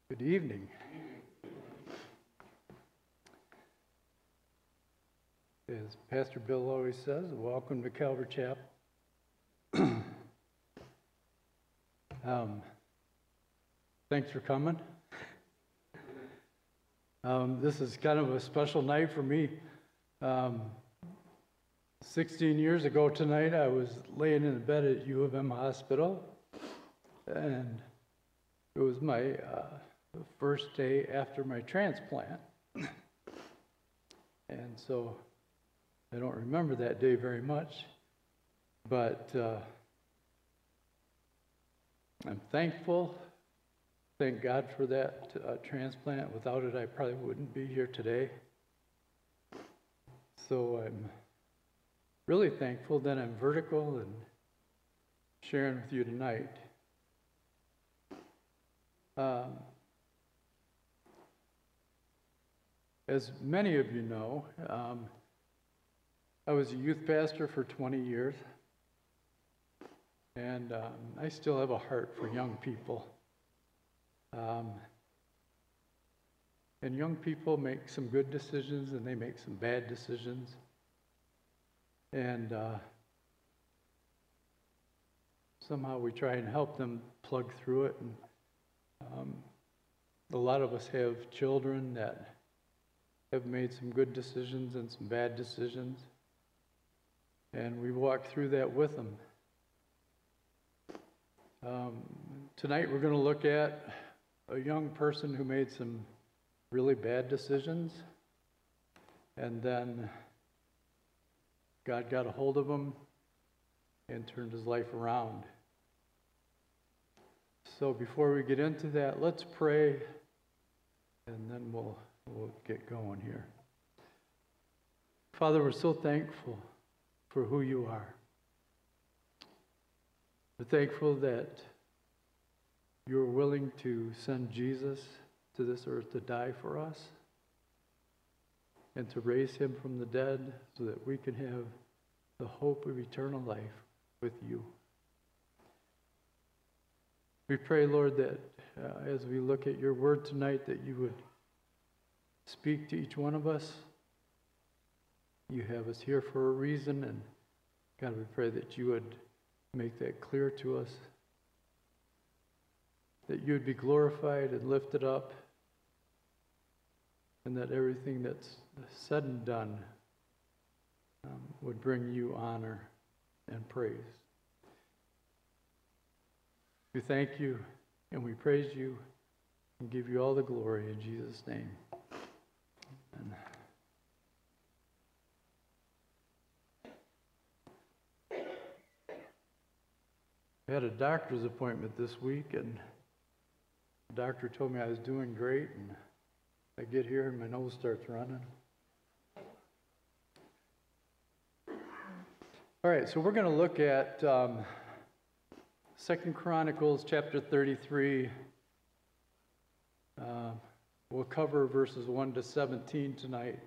Good evening. As Pastor Bill always says, welcome to Calvary Chapel. Thanks for coming. This is kind of a special night for me. 16 years ago tonight, I was laying in bed at U of M Hospital, and it was my first day after my transplant. And so I don't remember that day very much, but I'm thankful. Thank God for that transplant. Without it, I probably wouldn't be here today. So I'm really thankful that I'm vertical and sharing with you tonight. As many of you know, I was a youth pastor for 20 years, and I still have a heart for young people. And young people make some good decisions and they make some bad decisions. And somehow we try and help them plug through it. And a lot of us have children that have made some good decisions and some bad decisions. And we walk through that with them. Tonight we're going to look at a young person who made some really bad decisions, and then God got a hold of him and turned his life around. So before we get into that, let's pray, and then we'll get going here. Father, we're so thankful for who you are. We're thankful that you're willing to send Jesus to this earth to die for us and to raise him from the dead so that we can have the hope of eternal life with you. We pray, Lord, that as we look at your word tonight, that you would speak to each one of us. You have us here for a reason, and God, we pray that you would make that clear to us, that you would be glorified and lifted up, and that everything that's said and done would bring you honor and praise. We thank you and we praise you and give you all the glory in Jesus' name. Amen. I had a doctor's appointment this week, and the doctor told me I was doing great, and I get here and my nose starts running. All right, so we're going to look at 2 Chronicles chapter 33. We'll cover verses 1 to 17 tonight.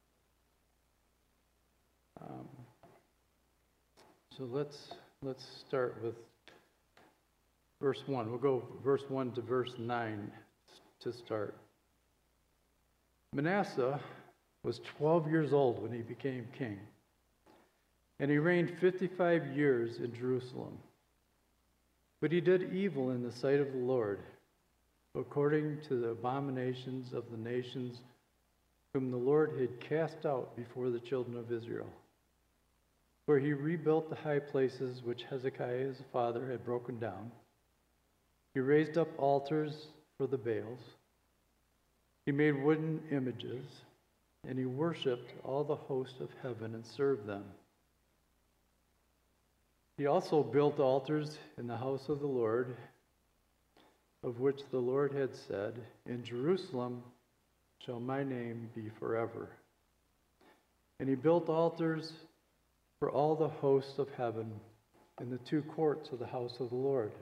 So let's start with verse 1. We'll go verse 1 to verse 9 to start. Manasseh was 12 years old when he became king, and he reigned 55 years in Jerusalem. But he did evil in the sight of the Lord, according to the abominations of the nations whom the Lord had cast out before the children of Israel. For he rebuilt the high places which Hezekiah his father had broken down. He raised up altars for the Baals. He made wooden images, and he worshipped all the host of heaven and served them. He also built altars in the house of the Lord, of which the Lord had said, "In Jerusalem shall my name be forever." And he built altars for all the hosts of heaven in the two courts of the house of the Lord.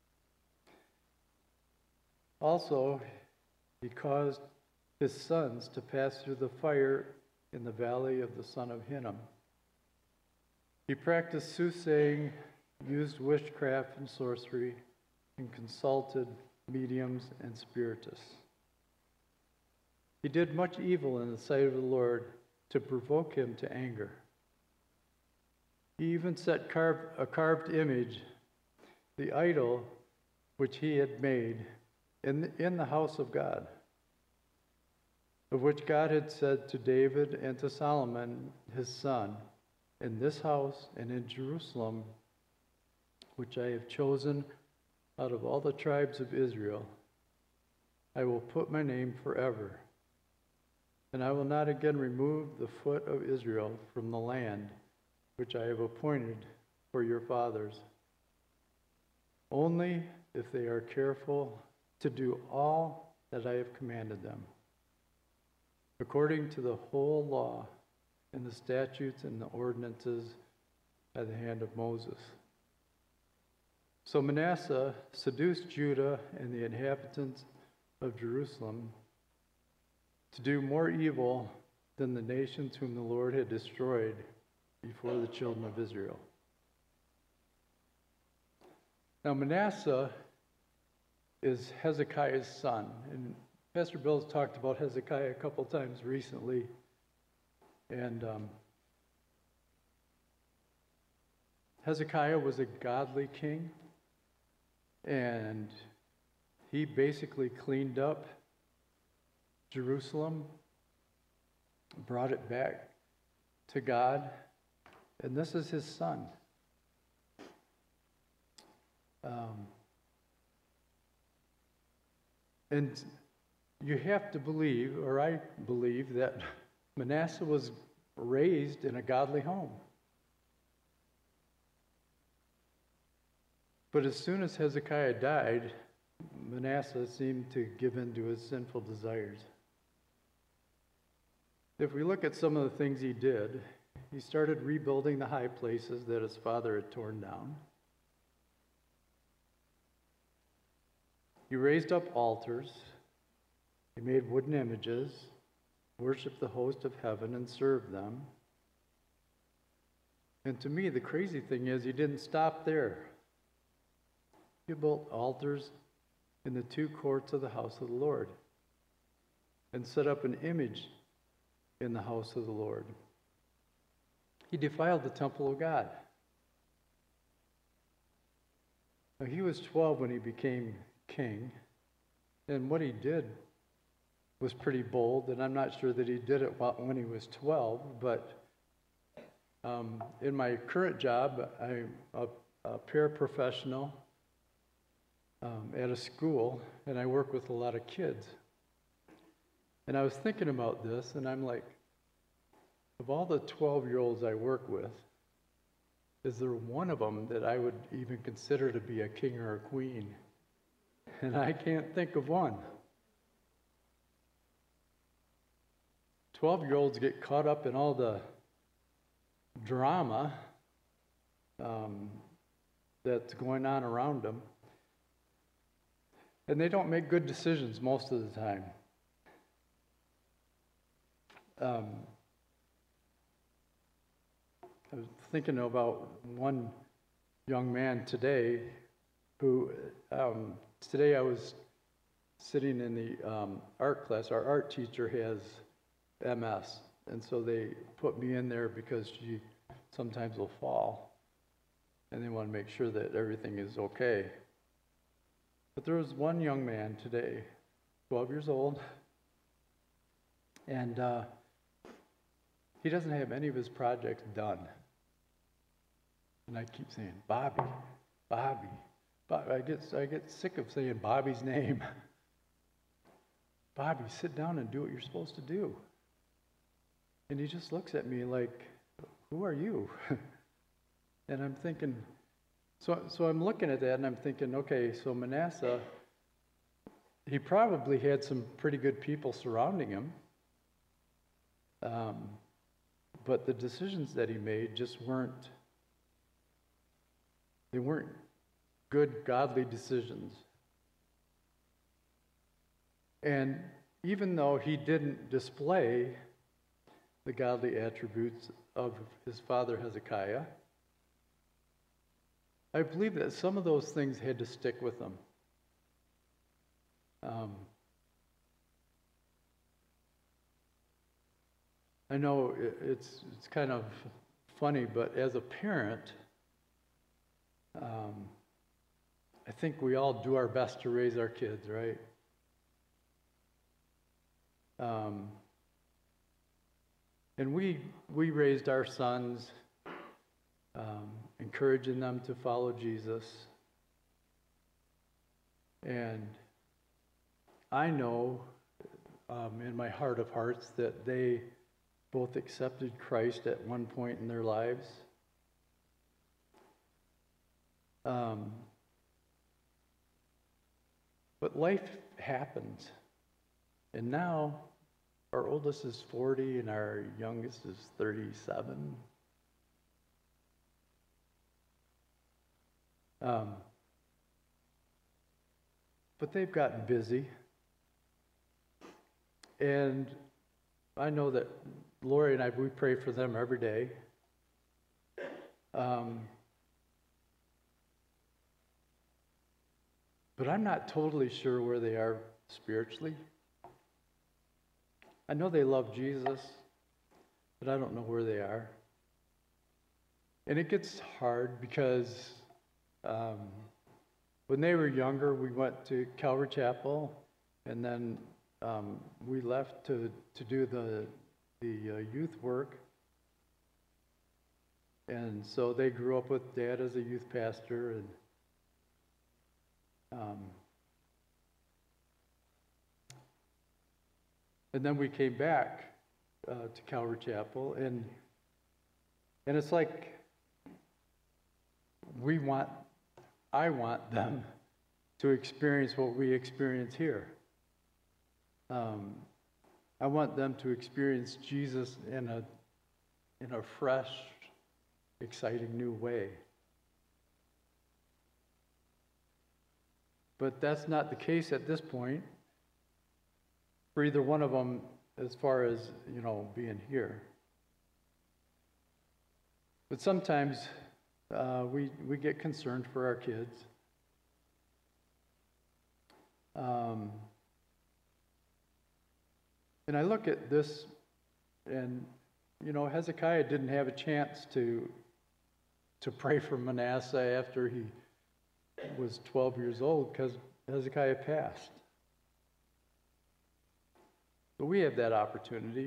Also, he caused his sons to pass through the fire in the valley of the son of Hinnom. He practiced soothsaying, used witchcraft and sorcery, and consulted mediums, and spiritists. He did much evil in the sight of the Lord to provoke him to anger. He even set a carved image, the idol which he had made, in the house of God, of which God had said to David and to Solomon his son, "In this house and in Jerusalem, which I have chosen out of all the tribes of Israel, I will put my name forever. And I will not again remove the foot of Israel from the land which I have appointed for your fathers, only if they are careful to do all that I have commanded them, according to the whole law and the statutes and the ordinances by the hand of Moses." So Manasseh seduced Judah and the inhabitants of Jerusalem to do more evil than the nations whom the Lord had destroyed before the children of Israel. Now Manasseh is Hezekiah's son, and Pastor Bill's talked about Hezekiah a couple times recently, and Hezekiah was a godly king, and he basically cleaned up Jerusalem, brought it back to God, and this is his son. And you have to believe, or I believe, that Manasseh was raised in a godly home. But as soon as Hezekiah died, Manasseh seemed to give in to his sinful desires. If we look at some of the things he did, he started rebuilding the high places that his father had torn down. He raised up altars. He made wooden images, worshiped the host of heaven, and served them. And to me, the crazy thing is he didn't stop there. He built altars in the two courts of the house of the Lord and set up an image in the house of the Lord. He defiled the temple of God. Now, he was 12 when he became king, and what he did was pretty bold, and I'm not sure that he did it when he was 12, but in my current job, I'm a paraprofessional at a school, and I work with a lot of kids. And I was thinking about this, and I'm like, of all the 12-year-olds I work with, is there one of them that I would even consider to be a king or a queen? And I can't think of one. 12-year-olds get caught up in all the drama that's going on around them, and they don't make good decisions most of the time. I was thinking about one young man today who, today I was sitting in the art class. Our art teacher has MS, and so they put me in there because she sometimes will fall, and they want to make sure that everything is okay. But there was one young man today, 12 years old, and he doesn't have any of his projects done. And I keep saying, Bobby, Bobby. I get sick of saying Bobby's name. Bobby, sit down and do what you're supposed to do. And he just looks at me like, who are you? And I'm thinking, so I'm looking at that and I'm thinking, okay, so Manasseh, he probably had some pretty good people surrounding him. But the decisions that he made just weren't good, godly decisions. And even though he didn't display the godly attributes of his father Hezekiah, I believe that some of those things had to stick with him. I know it's kind of funny, but as a parent, I think we all do our best to raise our kids, right? And we raised our sons, encouraging them to follow Jesus. And I know in my heart of hearts that they both accepted Christ at one point in their lives. But life happens. And now our oldest is 40 and our youngest is 37. But they've gotten busy. And I know that Lori and I, we pray for them every day. But I'm not totally sure where they are spiritually. I know they love Jesus, but I don't know where they are. And it gets hard because when they were younger, we went to Calvary Chapel, and then we left to do the youth work. And so they grew up with Dad as a youth pastor, and then we came back to Calvary Chapel, and it's like I want them to experience what we experience here. I want them to experience Jesus in a fresh, exciting new way. But that's not the case at this point for either one of them as far as, being here. But sometimes we get concerned for our kids. And I look at this, and Hezekiah didn't have a chance to pray for Manasseh after he was 12 years old because Hezekiah passed. But we have that opportunity,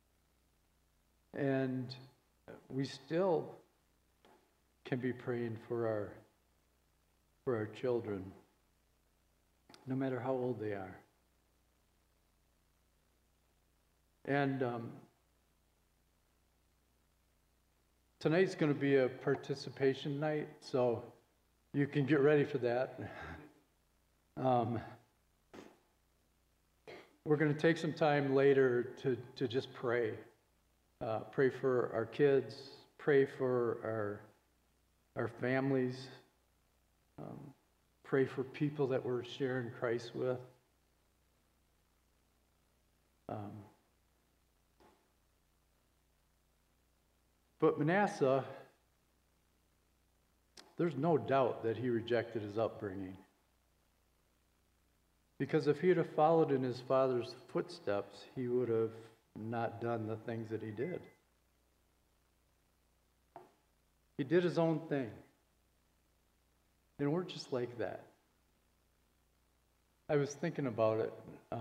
and we still can be praying for our children, no matter how old they are. And tonight's going to be a participation night, so you can get ready for that. We're going to take some time later to just pray. Pray for our kids, pray for our families, pray for people that we're sharing Christ with. But Manasseh, there's no doubt that he rejected his upbringing. Because if he'd have followed in his father's footsteps, he would have not done the things that he did. He did his own thing. And we're just like that. I was thinking about it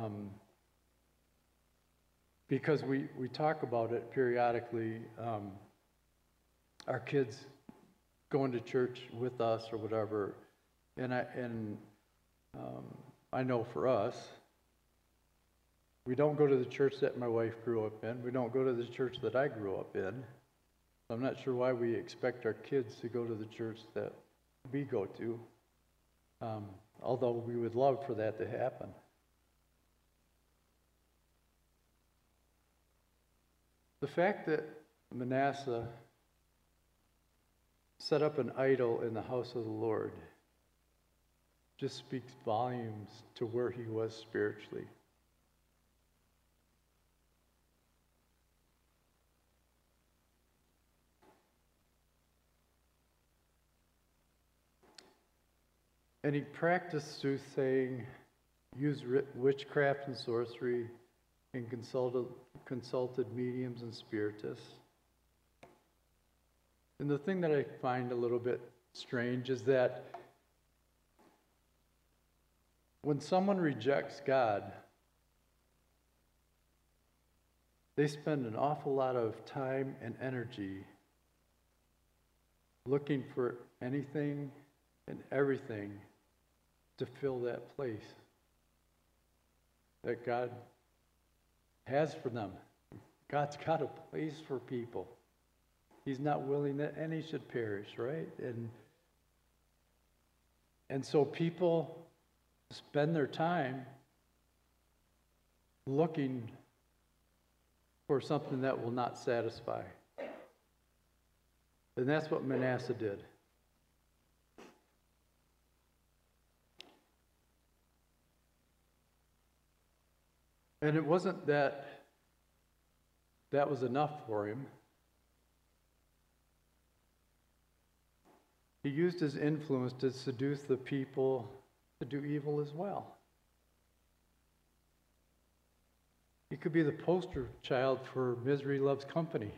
because we talk about it periodically. Our kids going to church with us or whatever, and I know for us, we don't go to the church that my wife grew up in. We don't go to the church that I grew up in. I'm not sure why we expect our kids to go to the church that we go to, although we would love for that to happen. The fact that Manasseh set up an idol in the house of the Lord just speaks volumes to where he was spiritually. And he practiced soothsaying, used witchcraft and sorcery, and consulted mediums and spiritists. And the thing that I find a little bit strange is that when someone rejects God, they spend an awful lot of time and energy looking for anything and everything to fill that place that God has for them. God's got a place for people. He's not willing that any should perish, right? And so people spend their time looking for something that will not satisfy. And that's what Manasseh did. And it wasn't that was enough for him. He used his influence to seduce the people to do evil as well. He could be the poster child for misery loves company.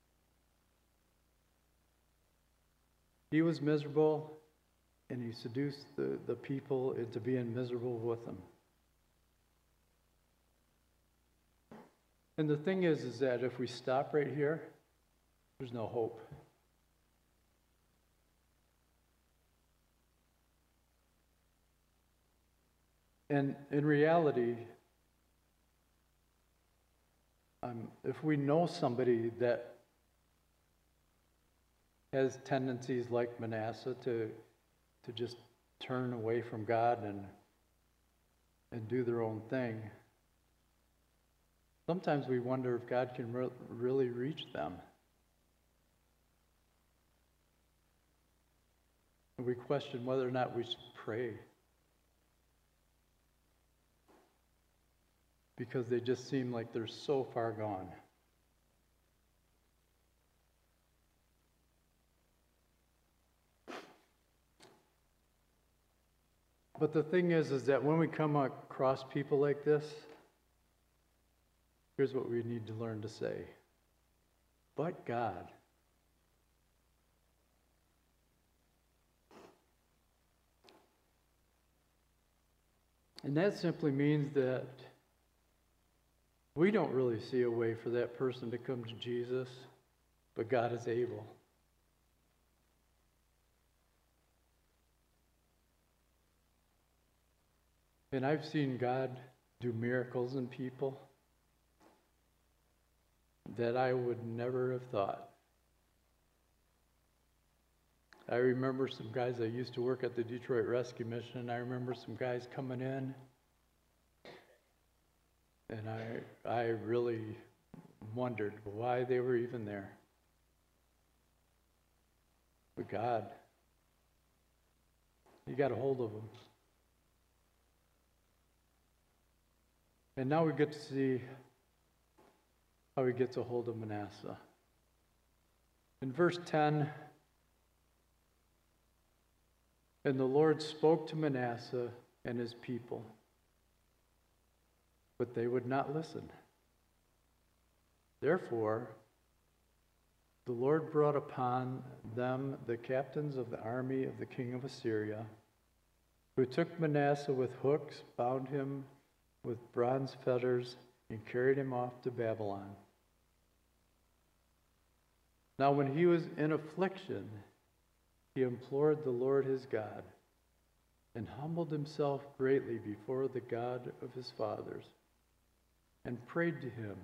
He was miserable, and he seduced the people into being miserable with him. And the thing is that if we stop right here, there's no hope. And in reality, if we know somebody that has tendencies like Manasseh to just turn away from God and do their own thing, sometimes we wonder if God can really reach them. And we question whether or not we should pray, because they just seem like they're so far gone. But the thing is that when we come across people like this, here's what we need to learn to say. But God. And that simply means that we don't really see a way for that person to come to Jesus, but God is able. And I've seen God do miracles in people that I would never have thought. I remember some guys that used to work at the Detroit Rescue Mission, and I remember some guys coming in, and I really wondered why they were even there. But God, He got a hold of them. And now we get to see how He gets a hold of Manasseh. In verse 10, and the Lord spoke to Manasseh and his people, but they would not listen. Therefore, the Lord brought upon them the captains of the army of the king of Assyria, who took Manasseh with hooks, bound him with bronze fetters, and carried him off to Babylon. Now when he was in affliction, he implored the Lord his God, and humbled himself greatly before the God of his fathers, and prayed to him.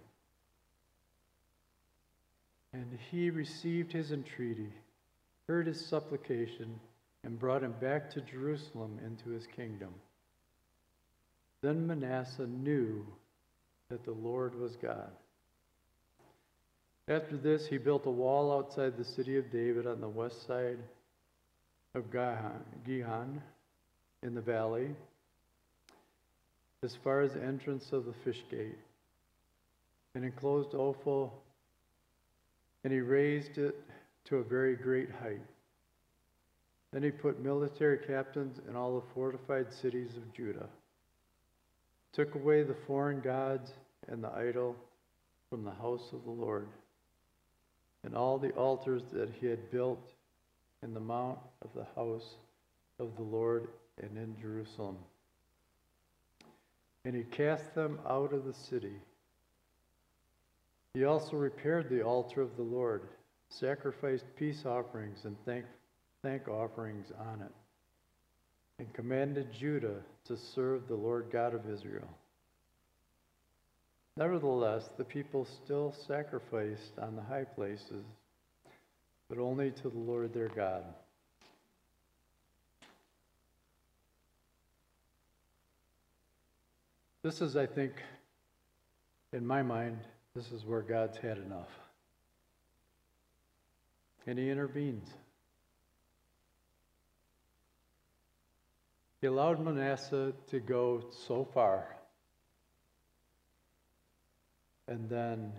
And he received his entreaty, heard his supplication, and brought him back to Jerusalem into his kingdom. Then Manasseh knew that the Lord was God. After this, he built a wall outside the city of David on the west side of Gihon in the valley, as far as the entrance of the fish gate, and enclosed Ophel, and he raised it to a very great height. Then he put military captains in all the fortified cities of Judah. took away the foreign gods and the idol from the house of the Lord, and all the altars that he had built in the mount of the house of the Lord and in Jerusalem. And he cast them out of the city. He also repaired the altar of the Lord, sacrificed peace offerings and thank offerings on it, and commanded Judah to serve the Lord God of Israel. Nevertheless, the people still sacrificed on the high places, but only to the Lord their God. This is, I think, in my mind, this is where God's had enough. And he intervenes. He allowed Manasseh to go so far. And then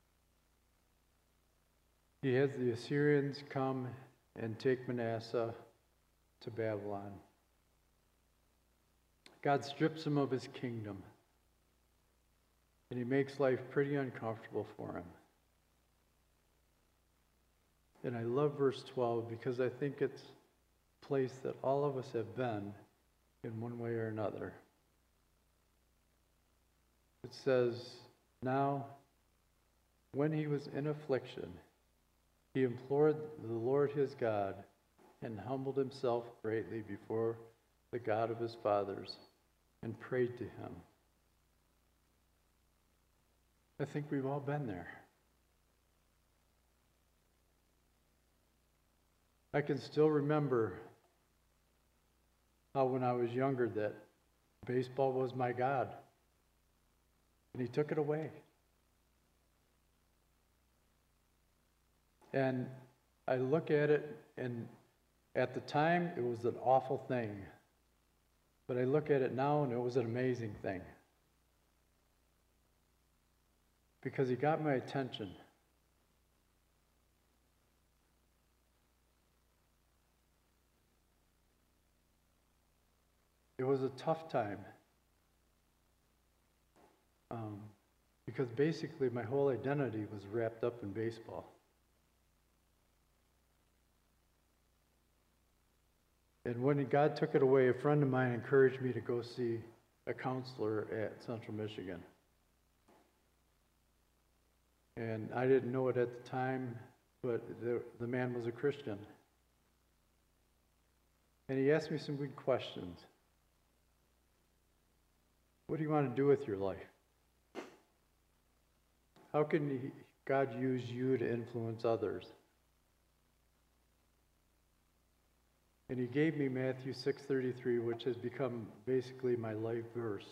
he has the Assyrians come and take Manasseh to Babylon. God strips him of his kingdom. And he makes life pretty uncomfortable for him. And I love verse 12 because I think it's a place that all of us have been in one way or another. It says, now, when he was in affliction, he implored the Lord his God and humbled himself greatly before the God of his fathers and prayed to him. I think we've all been there. I can still remember how when I was younger that baseball was my God. And he took it away. And I look at it, and at the time it was an awful thing. But I look at it now and it was an amazing thing. Because he got my attention. It was a tough time. Because basically my whole identity was wrapped up in baseball. And when God took it away, a friend of mine encouraged me to go see a counselor at Central Michigan. And I didn't know it at the time, but the man was a Christian. And he asked me some good questions. What do you want to do with your life? How can God use you to influence others? And he gave me Matthew 6:33, which has become basically my life verse.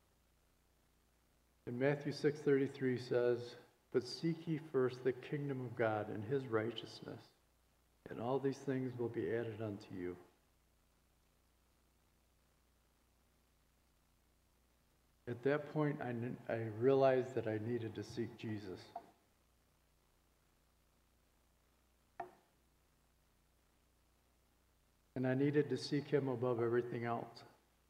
And Matthew 6:33 says, but seek ye first the kingdom of God and his righteousness, and all these things will be added unto you. At that point, I realized that I needed to seek Jesus. And I needed to seek him above everything else.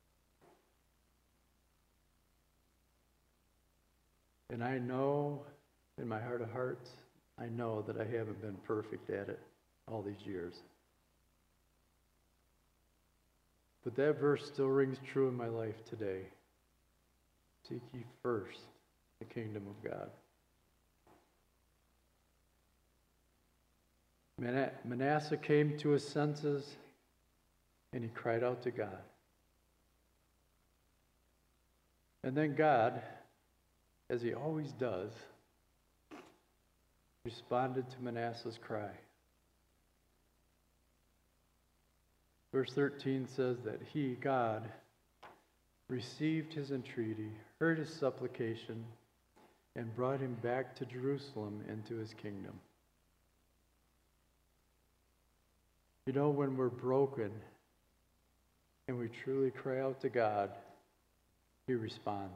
And I know, in my heart of hearts, I know that I haven't been perfect at it all these years. But that verse still rings true in my life today. Seek ye first the kingdom of God. Manasseh came to his senses and he cried out to God. And then God, as he always does, responded to Manasseh's cry. Verse 13 says that he, God, received his entreaty, heard his supplication, and brought him back to Jerusalem into his kingdom. You know, when we're broken and we truly cry out to God, he responds.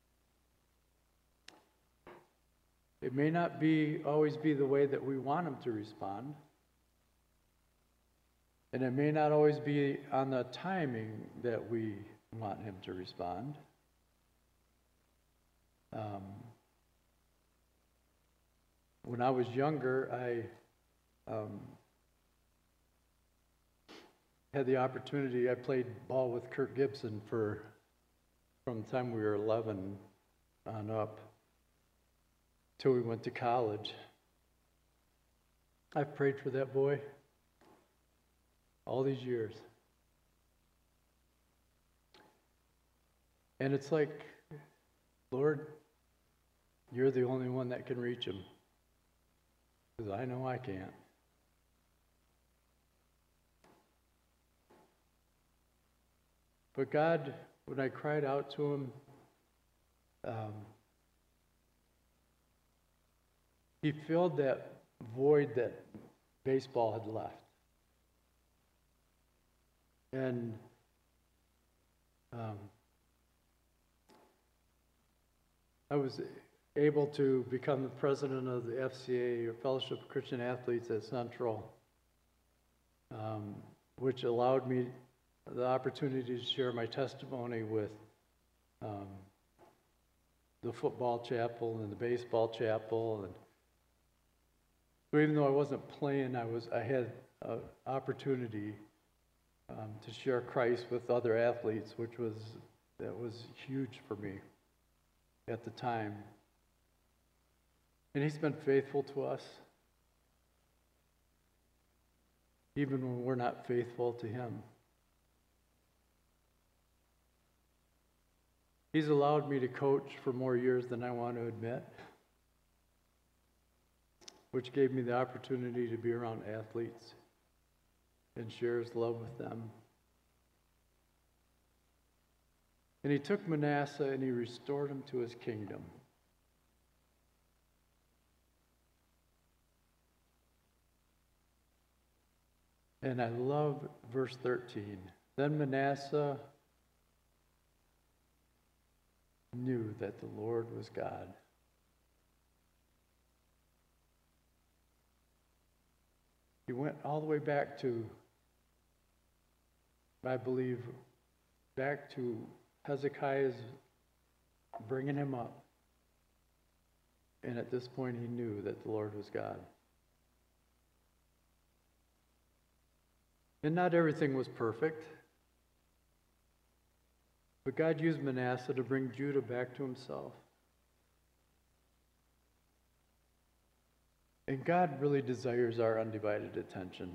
It may not always be the way that we want him to respond. And it may not always be on the timing that we want him to respond. Um, when I was younger, I had the opportunity. I played ball with Kirk Gibson from the time we were 11 on up till we went to college. I've prayed for that boy all these years. And it's like, Lord, you're the only one that can reach him, because I know I can't. But God, when I cried out to him, he filled that void that baseball had left. And I was able to become the president of the FCA, or Fellowship of Christian Athletes at Central, which allowed me the opportunity to share my testimony with the football chapel and the baseball chapel. And so even though I wasn't playing, I had an opportunity to share Christ with other athletes, that was huge for me at the time. And he's been faithful to us, even when we're not faithful to him. He's allowed me to coach for more years than I want to admit, which gave me the opportunity to be around athletes and share his love with them. And he took Manasseh and he restored him to his kingdom. And I love verse 13. Then Manasseh knew that the Lord was God. He went all the way back to, I believe, back to Hezekiah's bringing him up. And at this point, he knew that the Lord was God. And not everything was perfect. But God used Manasseh to bring Judah back to himself. And God really desires our undivided attention.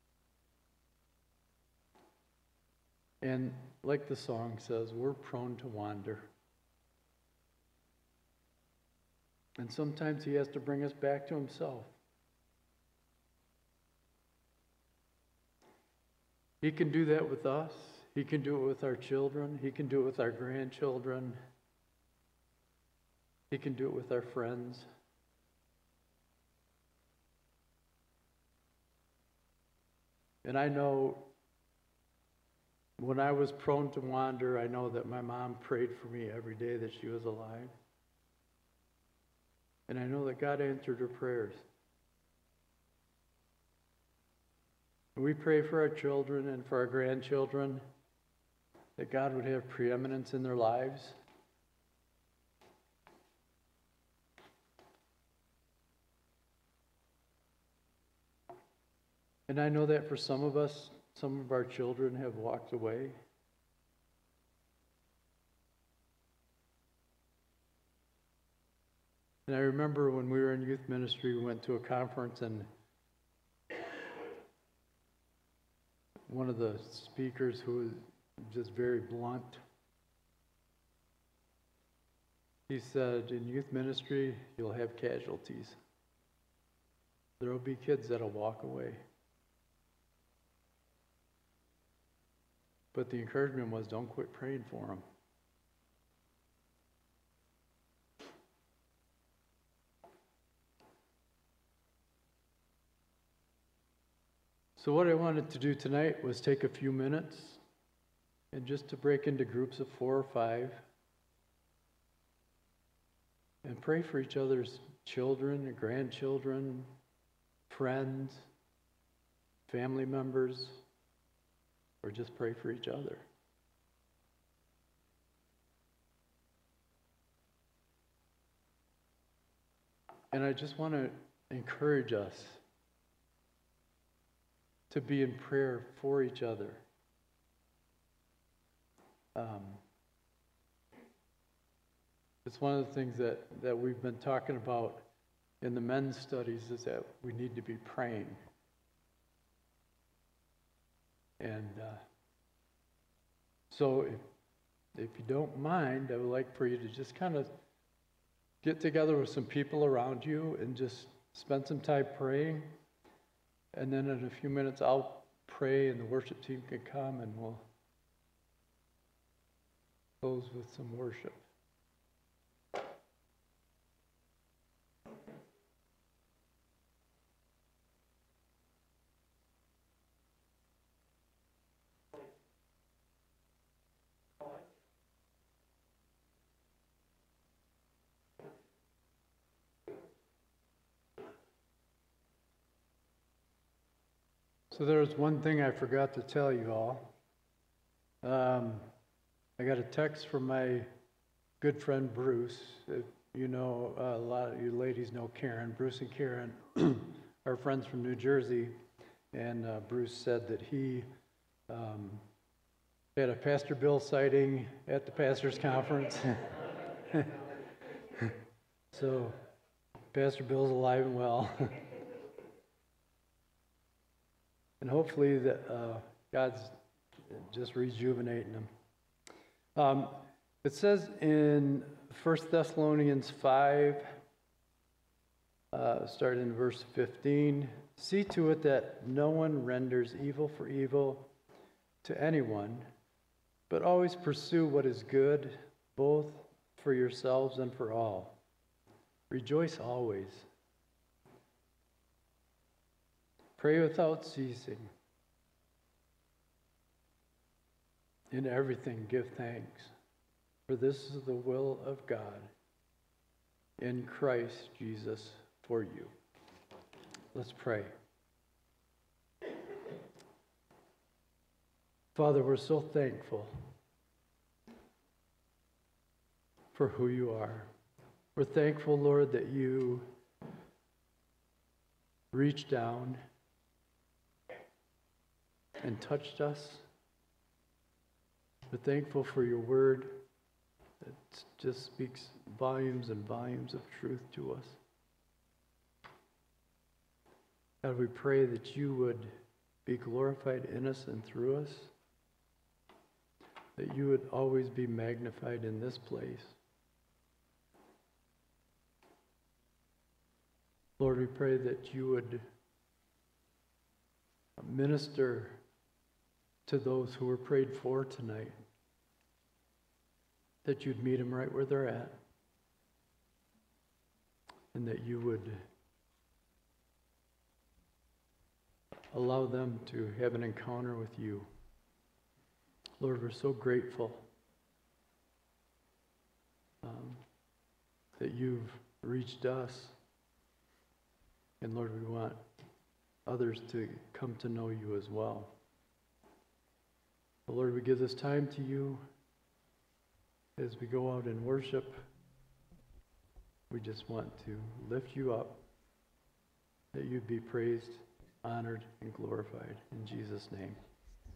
And like the song says, we're prone to wander. And sometimes he has to bring us back to himself. He can do that with us. He can do it with our children. He can do it with our grandchildren. He can do it with our friends. And I know when I was prone to wander, I know that my mom prayed for me every day that she was alive. And I know that God answered her prayers. We pray for our children and for our grandchildren that God would have preeminence in their lives. And I know that for some of us, some of our children have walked away. And I remember when we were in youth ministry, we went to a conference, and one of the speakers, who was just very blunt, he said, in youth ministry, you'll have casualties. There will be kids that'll walk away. But the encouragement was, don't quit praying for them. So what I wanted to do tonight was take a few minutes and just to break into groups of 4 or 5 and pray for each other's children and grandchildren, friends, family members, or just pray for each other. And I just want to encourage us to be in prayer for each other. It's one of the things that we've been talking about in the men's studies is that we need to be praying. And so if you don't mind, I would like for you to just kind of get together with some people around you and just spend some time praying. And then in a few minutes I'll pray and the worship team can come and we'll close with some worship. So there's one thing I forgot to tell you all. I got a text from my good friend Bruce. You know, a lot of you ladies know Karen. Bruce and Karen are friends from New Jersey. And Bruce said that he had a Pastor Bill sighting at the pastor's conference. So Pastor Bill's alive and well. And hopefully that God's just rejuvenating them. It says in 1 Thessalonians 5, starting in verse 15, see to it that no one renders evil for evil to anyone, but always pursue what is good, both for yourselves and for all. Rejoice always. Pray without ceasing. In everything give thanks, for this is the will of God in Christ Jesus for you. Let's pray. Father, we're so thankful for who you are. We're thankful, Lord, that you reached down and touched us. We're thankful for your word that just speaks volumes and volumes of truth to us. God, we pray that you would be glorified in us and through us, that you would always be magnified in this place. Lord, we pray that you would minister to those who were prayed for tonight, that you'd meet them right where they're at, and that you would allow them to have an encounter with you. Lord, we're so grateful that you've reached us, and Lord, we want others to come to know you as well. But Lord, we give this time to you as we go out and worship. We just want to lift you up, that you'd be praised, honored, and glorified. In Jesus' name.